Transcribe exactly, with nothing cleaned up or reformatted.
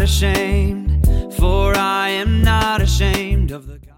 not ashamed, for I am not ashamed of the